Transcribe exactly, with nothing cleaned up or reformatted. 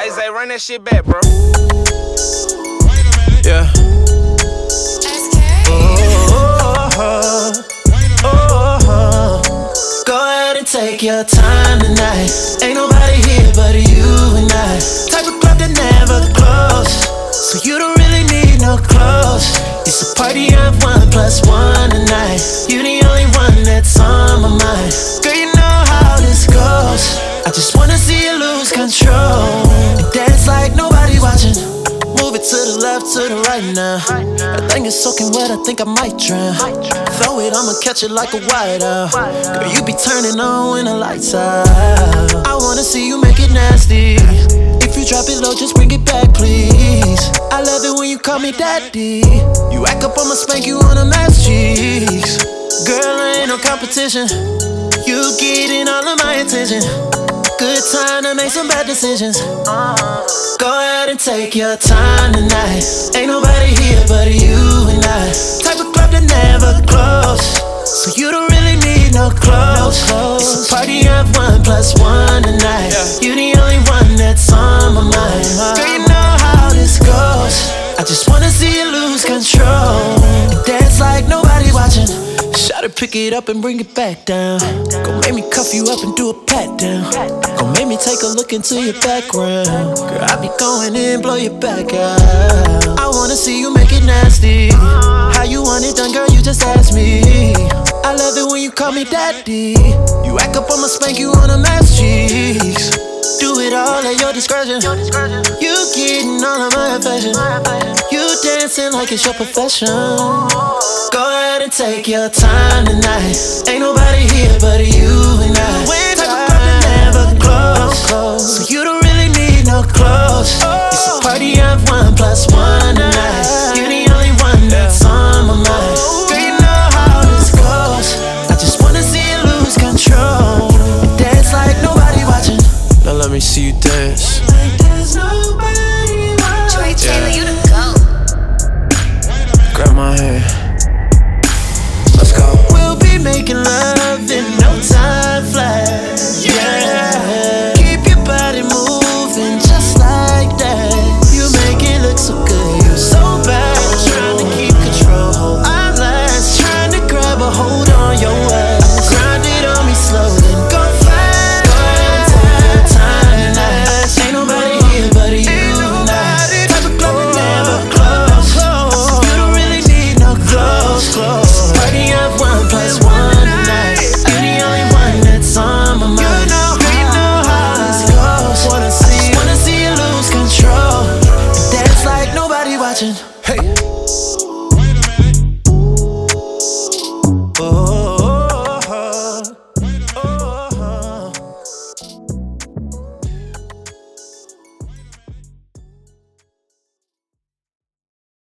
Hey, Zay, run that shit back, bro. Yeah. Oh, oh, oh, oh. Go ahead and take your time tonight. Ain't nobody here but you and I. Type of club that never close, so you don't really need no clothes. It's a party of one plus one tonight. You the only one that's on my mind. Girl, you know how this goes. I just wanna see you lose control and dance like nobody watching. Move it to the left, to the right now. That thing is soaking wet, I think I might drown. Throw it, I'ma catch it like a whiteout. Girl, you be turning on when the lights out. I wanna see you make it nasty. If you drop it low, just bring it back, please. I love it when you call me daddy. You act up, I'ma spank you on the mass cheeks. Girl, ain't no competition. You getting all of my attention. Good time to make some bad decisions. Go ahead and take your time tonight. Ain't nobody here but you and I. Type of club that never close, so you don't really need no clothes. It's a party of one plus one tonight. You the only one that's on my mind. Girl, you know how this goes. I just wanna see you lose control and dance like nobody watching. Shout it, pick it up and bring it back down. Gon' make me cuff you up and do a pat down. Gon' make me take a look into your background. Girl, I be going in, blow your back out. I wanna see you make it nasty. How you want it done, girl, you just ask me. I love it when you call me daddy. You act up, I'ma spank you on the mass cheeks. Do it all at your discretion. You getting all of my affection. You dancing like it's your profession. Go ahead and take your time tonight. Ain't nobody here but you and I. Type of club that never close, so you don't really need no clothes. It's a party of one plus one tonight. You the only one that's on my mind. Girl, you know how this goes. I just wanna see you lose control and dance like nobody watching. Now let me see you dance. Like there's nobody watching. Troy Taylor, you the GOAT. Grab my hand. Let's go. We'll be making love in no time flat. Yeah. Keep your body moving just like that. You make it look so good, you're so bad. Trying to keep control. I'm last, trying to grab a hold on your ass. Grind it on me slow, then go fast. Go ahead and take your time tonight. Ain't nobody here but you and I. Type of club that never close, so you don't really need no clothes. Party of one plus one tonight. You the only one that's on my mind. Girl, you know how this goes. Wanna see, wanna see you lose control and dance like nobody watching.